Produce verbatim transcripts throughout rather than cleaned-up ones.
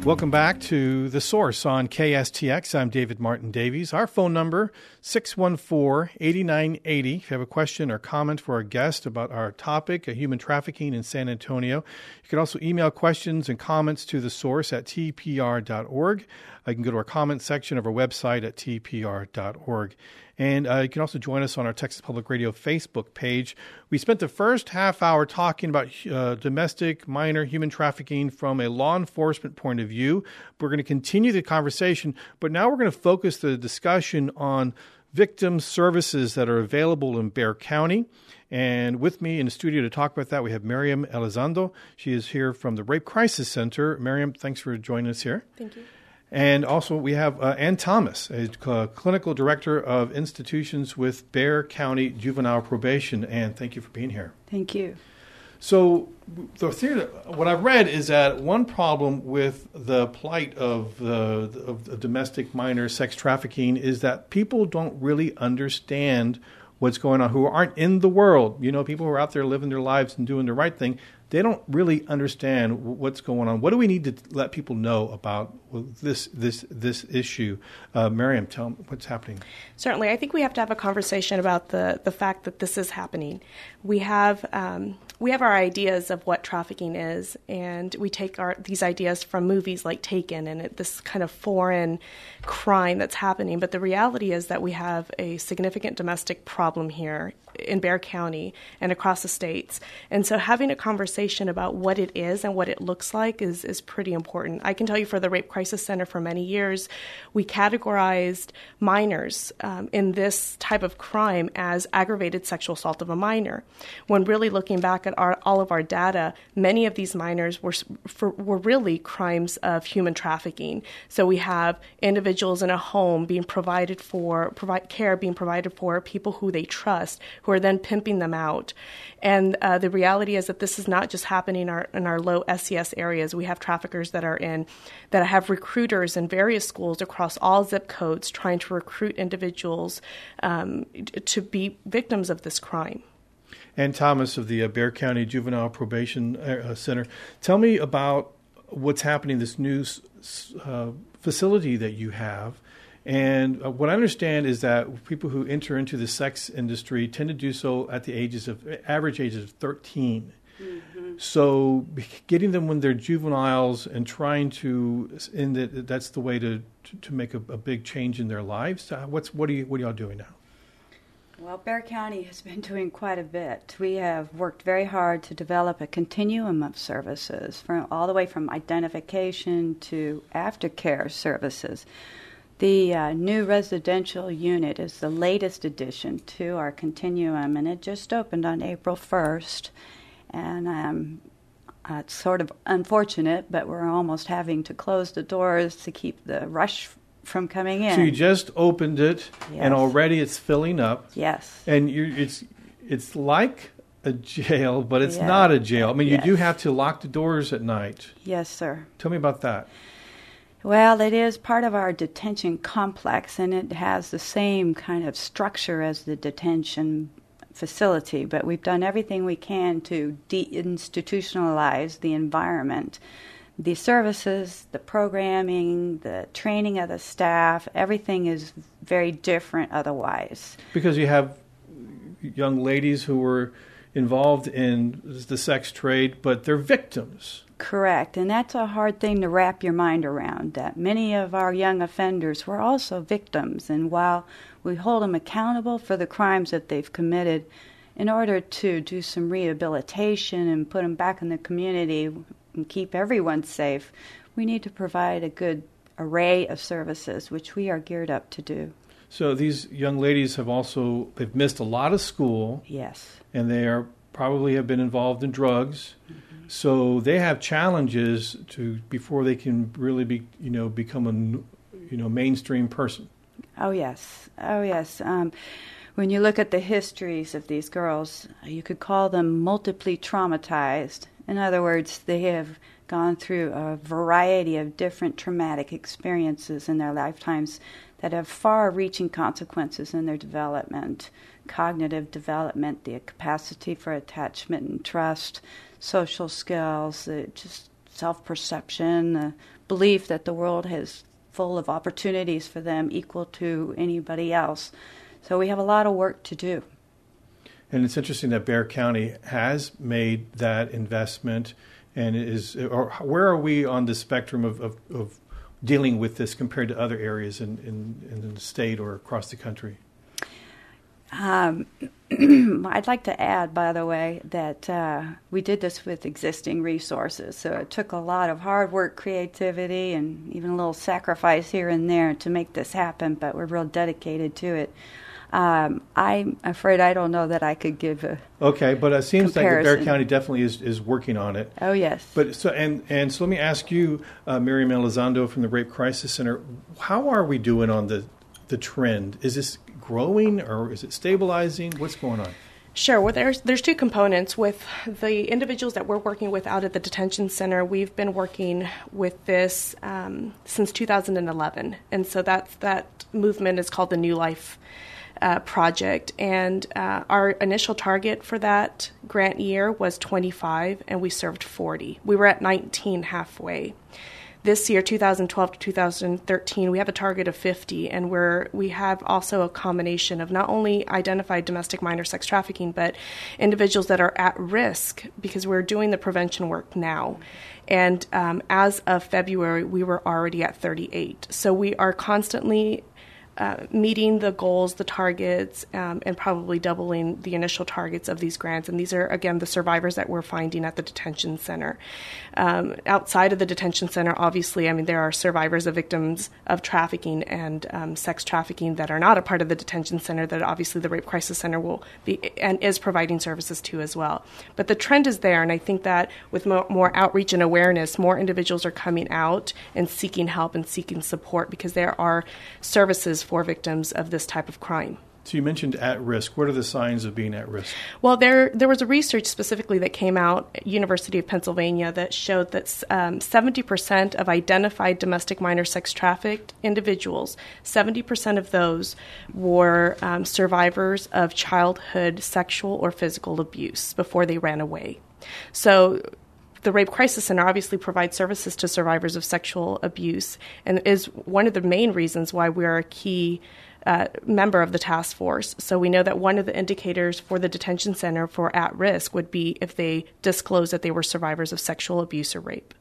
Welcome back to The Source on K S T X. I'm David Martin Davies. Our phone number, six one four, eight nine eight zero. If you have a question or comment for our guest about our topic, human trafficking in San Antonio, you can also email questions and comments to The Source at t p r dot org. You can go to our comment section of our website at t p r dot org. And uh, you can also join us on our Texas Public Radio Facebook page. We spent the first half hour talking about uh, domestic minor human trafficking from a law enforcement point of view. We're going to continue the conversation, but now we're going to focus the discussion on victim services that are available in Bexar County. And with me in the studio to talk about that, we have Miriam Elizondo. She is here from the Rape Crisis Center. Miriam, thanks for joining us here. Thank you. And also we have uh, Ann Thomas, a uh, clinical director of institutions with Bexar County Juvenile Probation. Ann, thank you for being here. Thank you. So the theory, what I've read is that one problem with the plight of, the, of the domestic minor sex trafficking is that people don't really understand what's going on, who aren't in the world. You know, people who are out there living their lives and doing the right thing, they don't really understand what's going on. What do we need to let people know about this this this issue? Uh, Miriam, tell them what's happening. Certainly. I think we have to have a conversation about the, the fact that this is happening. We have um, we have our ideas of what trafficking is, and we take our these ideas from movies like Taken and it, this kind of foreign crime that's happening. But the reality is that we have a significant domestic problem here in Bexar County and across the states. And so having a conversation about what it is and what it looks like is, is pretty important. I can tell you for the Rape Crisis Center for many years, we categorized minors um, in this type of crime as aggravated sexual assault of a minor. When really looking back at our, all of our data, many of these minors were, for, were really crimes of human trafficking. So we have individuals in a home being provided for, provide care being provided for people who they trust, who are then pimping them out. And uh, the reality is that this is not just happening in our, in our low S E S areas. We have traffickers that are in, that have recruiters in various schools across all zip codes trying to recruit individuals um, to be victims of this crime. Ann Thomas of the uh, Bexar County Juvenile Probation uh, Center. Tell me about what's happening, this new uh, facility that you have. And uh, what I understand is that people who enter into the sex industry tend to do so at the ages of, average ages of thirteen. Mm-hmm. So getting them when they're juveniles and trying to, in the, that's the way to, to, to make a, a big change in their lives. Uh, what's what are you what are y'all doing now? Well, Bexar County has been doing quite a bit. We have worked very hard to develop a continuum of services, from all the way from identification to aftercare services. The uh, new residential unit is the latest addition to our continuum, and it just opened on April first. And um, uh, it's sort of unfortunate, but we're almost having to close the doors to keep the rush from coming in. So you just opened it, yes. And already it's filling up. Yes. And you're, it's it's like a jail, but it's yeah. not a jail. I mean, yes. you do have to lock the doors at night. Yes, sir. Tell me about that. Well, it is part of our detention complex, and it has the same kind of structure as the detention facility, but we've done everything we can to deinstitutionalize the environment. The services, the programming, the training of the staff, everything is very different otherwise. Because you have young ladies who were involved in the sex trade, but they're victims. Correct, and that's a hard thing to wrap your mind around, that many of our young offenders were also victims, and while we hold them accountable for the crimes that they've committed, in order to do some rehabilitation and put them back in the community and keep everyone safe, we need to provide a good array of services, which we are geared up to do. So these young ladies have also, they've missed a lot of school. Yes. And they are probably have been involved in drugs. Mm-hmm. So they have challenges to before they can really be, you know, become a, you know, mainstream person. Oh yes, oh yes. Um, when you look at the histories of these girls, you could call them multiply traumatized. In other words, they have gone through a variety of different traumatic experiences in their lifetimes that have far-reaching consequences in their development, cognitive development, the capacity for attachment and trust, social skills, uh, just self-perception, the belief that the world is full of opportunities for them equal to anybody else. So we have a lot of work to do. And it's interesting that Bexar County has made that investment, and is, or where are we on the spectrum of, of, of dealing with this compared to other areas in, in, in the state or across the country? Um, I'd like to add, by the way, that uh, we did this with existing resources. So it took a lot of hard work, creativity, and even a little sacrifice here and there to make this happen, but we're real dedicated to it. Um, I'm afraid I don't know that I could give a Okay, but it seems comparison. like Bexar County definitely is, is working on it. Oh, yes. But so and, and so let me ask you, uh, Miriam Elizondo from the Rape Crisis Center, how are we doing on the the trend? Is this growing or is it stabilizing? What's going on? Sure. Well, there's there's two components. With the individuals that we're working with out at the detention center, we've been working with this um, since two thousand eleven, and so that that movement is called the New Life uh, Project. And uh, our initial target for that grant year was twenty-five, and we served forty. We were at nineteen halfway. This year, two thousand twelve to two thousand thirteen, we have a target of fifty, and we're, we have also a combination of not only identified domestic minor sex trafficking, but individuals that are at risk because we're doing the prevention work now. And um, as of February, we were already at thirty-eight. So we are constantly Uh, meeting the goals, the targets, um, and probably doubling the initial targets of these grants. And these are, again, the survivors that we're finding at the detention center. Um, outside of the detention center, obviously, I mean, there are survivors of victims of trafficking and um, sex trafficking that are not a part of the detention center that obviously the Rape Crisis Center will be and is providing services to as well. But the trend is there, and I think that with more, more outreach and awareness, more individuals are coming out and seeking help and seeking support because there are services for victims of this type of crime. So you mentioned at risk. What are the signs of being at risk? Well, there there was a research specifically that came out at University of Pennsylvania that showed that um, seventy percent of identified domestic minor sex trafficked individuals, seventy percent of those were um, survivors of childhood sexual or physical abuse before they ran away. So the Rape Crisis Center obviously provides services to survivors of sexual abuse and is one of the main reasons why we are a key uh, member of the task force. So we know that one of the indicators for the detention center for at risk would be if they disclose that they were survivors of sexual abuse or rape.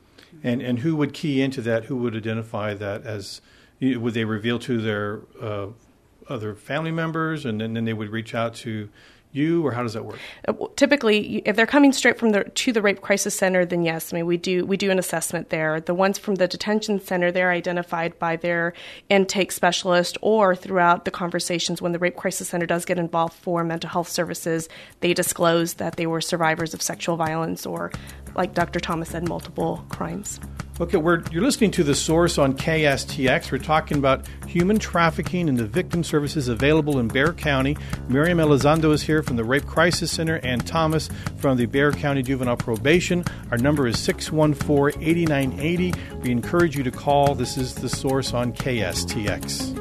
And and who would key into that? Who would identify that as, would they reveal to their uh, other family members and then, then they would reach out to you, or how does that work? Typically, if they're coming straight from the to the Rape Crisis Center, then yes, I mean we do we do an assessment there. The ones from the detention center, they're identified by their intake specialist, or throughout the conversations when the Rape Crisis Center does get involved for mental health services, they disclose that they were survivors of sexual violence or, like Doctor Thomas said, multiple crimes. Okay, we're, you're listening to The Source on K S T X. We're talking about human trafficking and the victim services available in Bexar County. Miriam Elizondo is here from the Rape Crisis Center and Thomas from the Bexar County Juvenile Probation. Our number is six one four, eight nine eight zero. We encourage you to call. This is The Source on K S T X.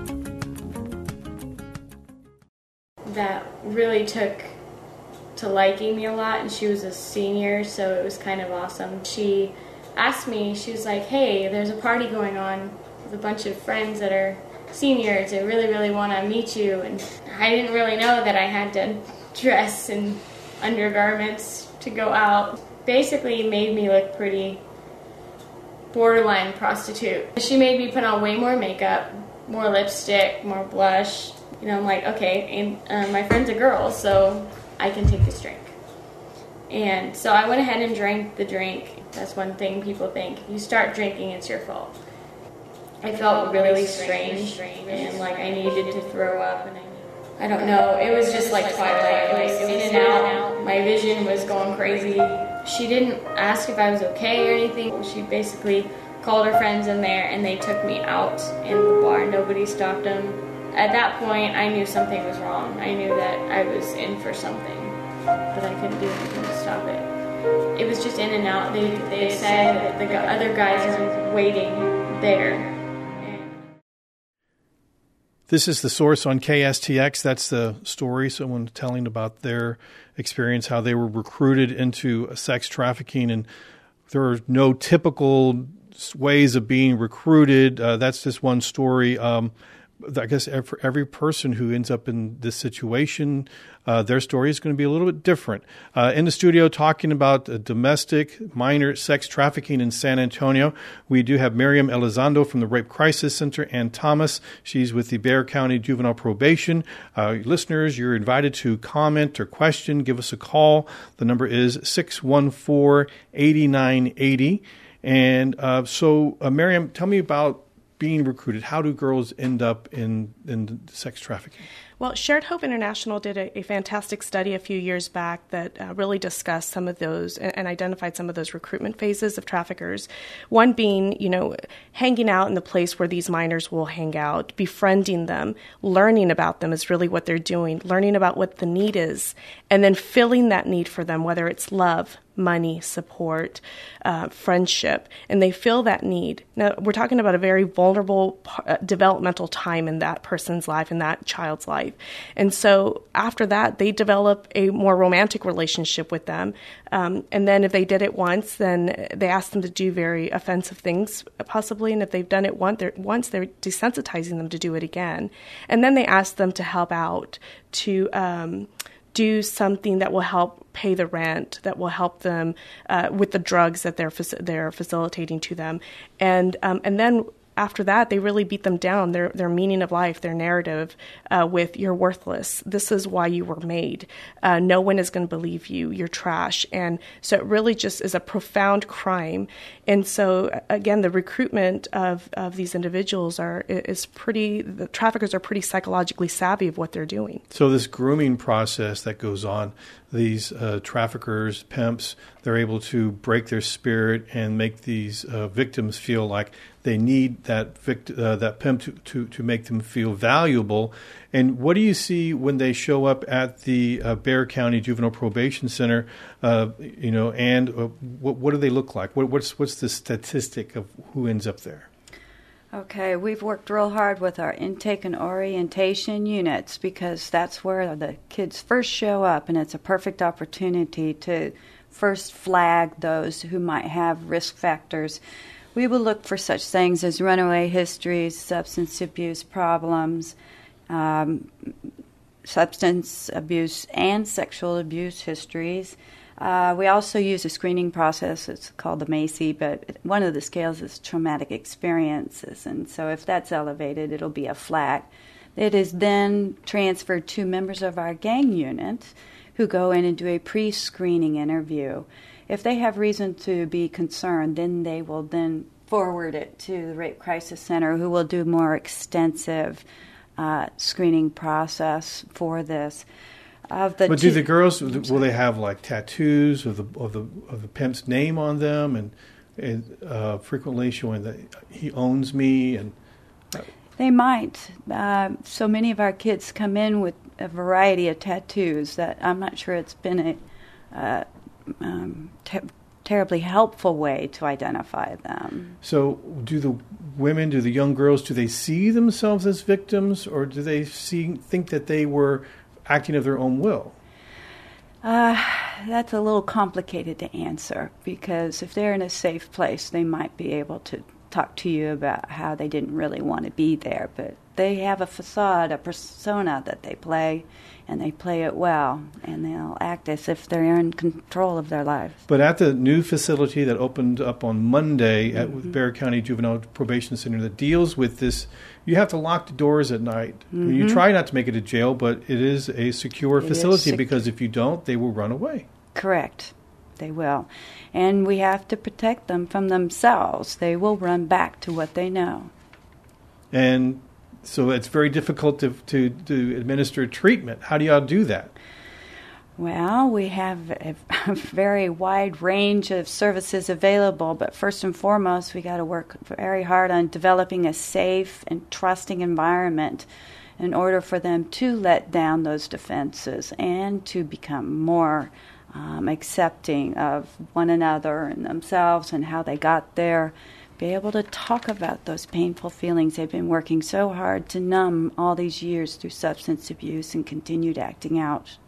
That really took to liking me a lot, and she was a senior, so it was kind of awesome. She asked me, she was like, hey, there's a party going on with a bunch of friends that are seniors. I really, really want to meet you. And I didn't really know that I had to dress in undergarments to go out. Basically made me look pretty borderline prostitute. She made me put on way more makeup, more lipstick, more blush. You know, I'm like, okay, and uh, my friend's a girl, so I can take this drink. And so I went ahead and drank the drink. That's one thing people think. If you start drinking, it's your fault. I felt really strange, and like I needed to throw up. And I, I don't know. It was just like Twilight. It was in and out. My vision was going crazy. She didn't ask if I was okay or anything. She basically called her friends in there, and they took me out in the bar. Nobody stopped them. At that point, I knew something was wrong. I knew that I was in for something, but I couldn't do anything to stop it. It was just in and out. They they said that the other guys are waiting there. This is The Source on K S T X. That's the story, someone telling about their experience, how they were recruited into sex trafficking. And there are no typical ways of being recruited. Uh, that's just one story. Um, I guess for every person who ends up in this situation, uh, their story is going to be a little bit different. Uh, in the studio talking about uh, domestic minor sex trafficking in San Antonio, we do have Miriam Elizondo from the Rape Crisis Center and Thomas. She's with the Bexar County Juvenile Probation. Uh, listeners, you're invited to comment or question. Give us a call. The number is six one four, eight nine eight zero. And uh, so, uh, Miriam, tell me about being recruited. How do girls end up in, in sex trafficking? Well, Shared Hope International did a, a fantastic study a few years back that uh, really discussed some of those and, and identified some of those recruitment phases of traffickers. One being, you know, hanging out in the place where these minors will hang out, befriending them, learning about them is really what they're doing, learning about what the need is, and then filling that need for them, whether it's love, money, support, uh, friendship, and they feel that need. Now, we're talking about a very vulnerable uh, developmental time in that person's life, in that child's life. And so after that, they develop a more romantic relationship with them. Um, and then if they did it once, then they ask them to do very offensive things, possibly. And if they've done it once, they're, once, they're desensitizing them to do it again. And then they ask them to help out, to um, do something that will help pay the rent, that will help them uh, with the drugs that they're they're facilitating to them, and um, and then after that, they really beat them down, their their meaning of life, their narrative, uh, with you're worthless. This is why you were made. Uh, no one is going to believe you. You're trash. And so it really just is a profound crime. And so, again, the recruitment of, of these individuals are is pretty, the traffickers are pretty psychologically savvy of what they're doing. So this grooming process that goes on, these uh, traffickers, pimps, they're able to break their spirit and make these uh, victims feel like they need that vict- uh, that pimp to, to, to make them feel valuable. And what do you see when they show up at the uh, Bexar County Juvenile Probation Center? Uh, you know, and uh, what, what do they look like? What, what's what's the statistic of who ends up there? Okay, we've worked real hard with our intake and orientation units because that's where the kids first show up, and it's a perfect opportunity to first flag those who might have risk factors. We will look for such things as runaway histories, substance abuse problems, um, substance abuse and sexual abuse histories. Uh, we also use a screening process. It's called the MACI, but one of the scales is traumatic experiences. And so if that's elevated, it'll be a flag. It is then transferred to members of our gang unit who go in and do a pre-screening interview. If they have reason to be concerned, then they will then forward it to the Rape Crisis Center, who will do more extensive uh, screening process for this. Of the but do two, the girls, will they have like tattoos of the of the of the pimp's name on them, and, and uh, frequently showing that he owns me? And uh, they might. Uh, so many of our kids come in with a variety of tattoos that I'm not sure it's been a uh, um, ter- terribly helpful way to identify them. So do the women, do the young girls, do they see themselves as victims, or do they see think that they were acting of their own will? Uh, that's a little complicated to answer, because if they're in a safe place, they might be able to talk to you about how they didn't really want to be there, but they have a facade, a persona that they play, and they play it well, and they'll act as if they're in control of their lives. But at the new facility that opened up on Monday at Mm-hmm. Bexar County Juvenile Probation Center that deals with this, you have to lock the doors at night. Mm-hmm. I mean, you try not to make it a jail, but it is a secure It facility sec- because if you don't, they will run away. Correct. They will. And we have to protect them from themselves. They will run back to what they know. And so it's very difficult to, to, to administer treatment. How do y'all do that? Well, we have a, a very wide range of services available, but first and foremost, we got to work very hard on developing a safe and trusting environment in order for them to let down those defenses and to become more um, accepting of one another and themselves and how they got there. Be able to talk about those painful feelings they've been working so hard to numb all these years through substance abuse and continued acting out.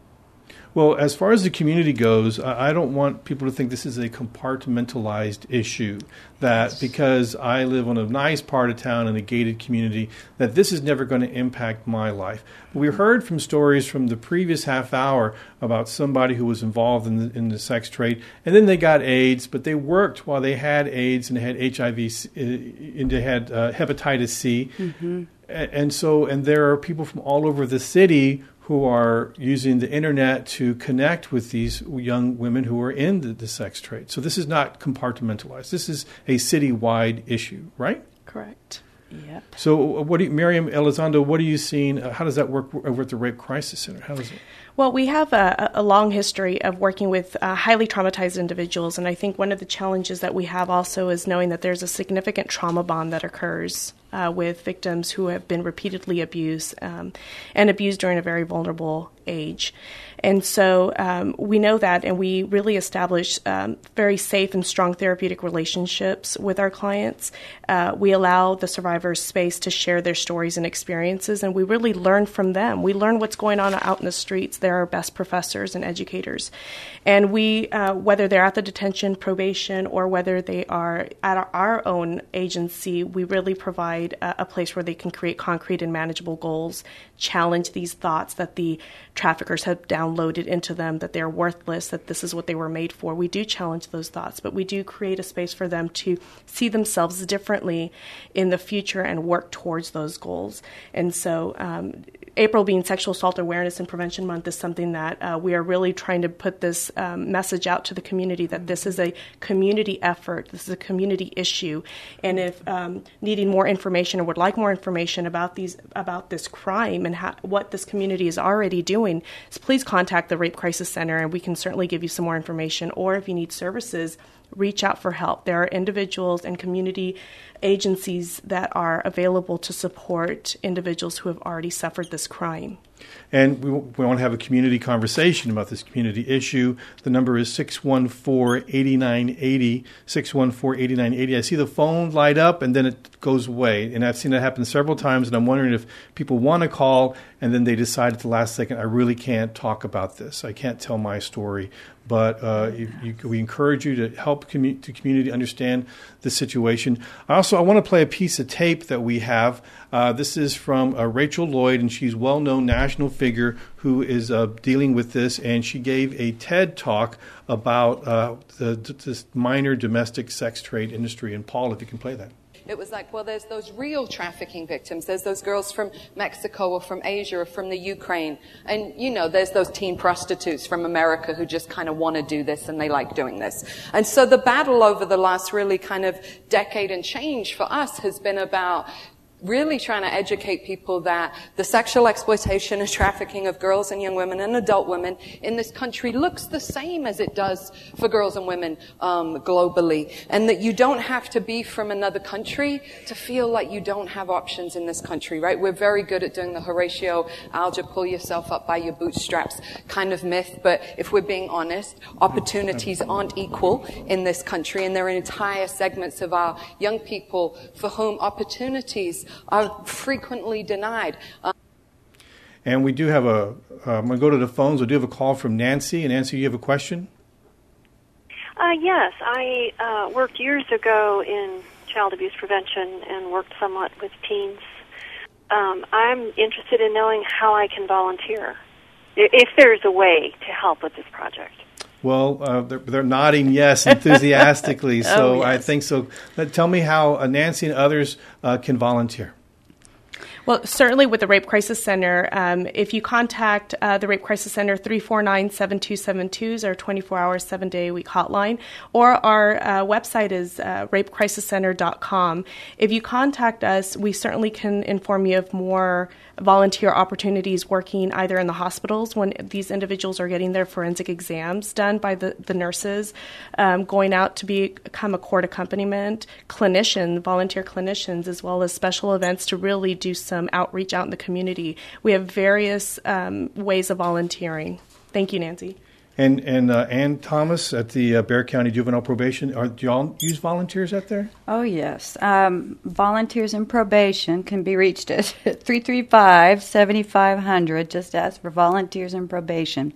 Well, as far as the community goes, I don't want people to think this is a compartmentalized issue, that because I live in a nice part of town in a gated community, that this is never going to impact my life. We heard from stories from the previous half hour about somebody who was involved in the, in the sex trade, and then they got AIDS, but they worked while they had AIDS and they had H I V, and they had uh, hepatitis C. Mm-hmm. And so, and there are people from all over the city who are using the internet to connect with these young women who are in the, the sex trade. So this is not compartmentalized. This is a citywide issue, right? Correct. Yep. So what do you, Miriam Elizondo, what are you seeing? Uh, how does that work over at the Rape Crisis Center? How does it? Well, we have a, a long history of working with uh, highly traumatized individuals, and I think one of the challenges that we have also is knowing that there's a significant trauma bond that occurs uh, with victims who have been repeatedly abused um, and abused during a very vulnerable age. And so um, we know that, and we really establish um, very safe and strong therapeutic relationships with our clients. Uh, we allow the survivors space to share their stories and experiences, and we really learn from them. We learn what's going on out in the streets. They're our best professors and educators. And we, uh, whether they're at the detention, probation, or whether they are at our, our own agency, we really provide a, a place where they can create concrete and manageable goals, challenge these thoughts that the traffickers have downloaded into them, that they're worthless, that this is what they were made for. We do challenge those thoughts, but we do create a space for them to see themselves differently in the future and work towards those goals. And so um, April being Sexual Assault Awareness and Prevention Month is something that uh, we are really trying to put this um, message out to the community that this is a community effort, this is a community issue, and if um, needing more information or would like more information about these about this crime and how, what this community is already doing, so please contact the Rape Crisis Center, and we can certainly give you some more information. Or if you need services, reach out for help. There are individuals and community agencies that are available to support individuals who have already suffered this crime. And we, we want to have a community conversation about this community issue. The number is six one four, eight nine eight zero, six one four, eight nine eight zero. I see the phone light up and then it goes away. And I've seen that happen several times, and I'm wondering if people want to call and then they decide at the last second, I really can't talk about this. I can't tell my story. But uh, you, you, we encourage you to help commu- the community understand the situation. I also I want to play a piece of tape that we have. Uh, this is from uh, Rachel Lloyd, and she's a well-known national figure who is uh, dealing with this, and she gave a TED Talk about uh, the, the minor domestic sex trade industry. And Paul, if you can play that. It was like, well, there's those real trafficking victims. There's those girls from Mexico or from Asia or from the Ukraine. And, you know, there's those teen prostitutes from America who just kind of want to do this and they like doing this. And so the battle over the last really kind of decade and change for us has been about really trying to educate people that the sexual exploitation and trafficking of girls and young women and adult women in this country looks the same as it does for girls and women um, globally, and that you don't have to be from another country to feel like you don't have options in this country, right? We're very good at doing the Horatio Alger, pull yourself up by your bootstraps kind of myth, but if we're being honest, opportunities aren't equal in this country, and there are entire segments of our young people for whom opportunities are frequently denied. Um, and we do have a, uh, I'm going to go to the phones. We do have a call from Nancy. And Nancy, you have a question? Uh, yes, I uh, worked years ago in child abuse prevention and worked somewhat with teens. Um, I'm interested in knowing how I can volunteer, if there's a way to help with this project. Well, uh, they're, they're nodding yes enthusiastically, so oh, yes. I think so. But tell me how uh, Nancy and others uh, can volunteer. Well, certainly with the Rape Crisis Center, um, if you contact uh, the Rape Crisis Center, three four nine, seven two seven two is our twenty-four hour, seven-day-a-week hotline, or our uh, website is uh, rape crisis center dot com. If you contact us, we certainly can inform you of more volunteer opportunities working either in the hospitals when these individuals are getting their forensic exams done by the, the nurses, um, going out to be, become a court accompaniment, clinician, volunteer clinicians, as well as special events to really do some outreach out in the community. We have various um, ways of volunteering. Thank you, Nancy. And and uh, Ann Thomas at the uh, Bexar County Juvenile Probation, are, do y'all use volunteers out there? Oh, yes. Um, volunteers in probation can be reached at three three five, seven five zero zero. Just ask for volunteers in probation.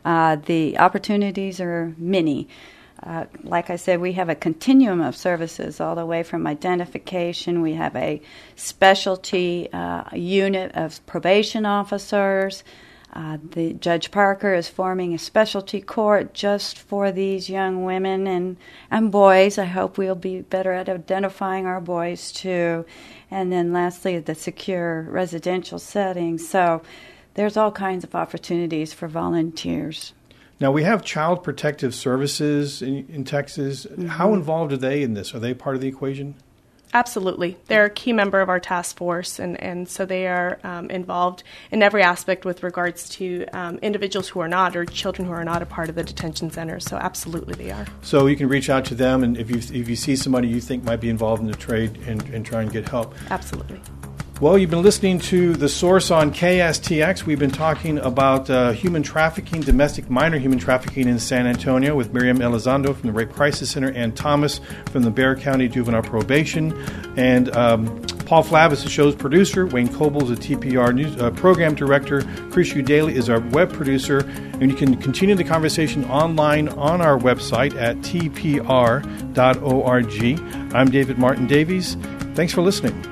Uh, the opportunities are many. Uh, like I said, we have a continuum of services all the way from identification. We have a specialty uh, unit of probation officers. Uh, the Judge Parker is forming a specialty court just for these young women and, and boys. I hope we'll be better at identifying our boys, too. And then lastly, the secure residential setting. So there's all kinds of opportunities for volunteers. Now, we have Child Protective Services in, in Texas. Mm-hmm. How involved are they in this? Are they part of the equation? Absolutely. They're a key member of our task force, and, and so they are um, involved in every aspect with regards to um, individuals who are not, or children who are not a part of the detention center. So absolutely they are. So you can reach out to them, and if you if you see somebody you think might be involved in the trade, and, and try and get help. Absolutely. Well, you've been listening to The Source on K S T X. We've been talking about uh, human trafficking, domestic minor human trafficking in San Antonio with Miriam Elizondo from the Rape Crisis Center and Thomas from the Bexar County Juvenile Probation. And um, Paul Flav is the show's producer. Wayne Coble is the T P R news, uh, program director. Chris Udaly is our web producer. And you can continue the conversation online on our website at t p r dot org. I'm David Martin Davies. Thanks for listening.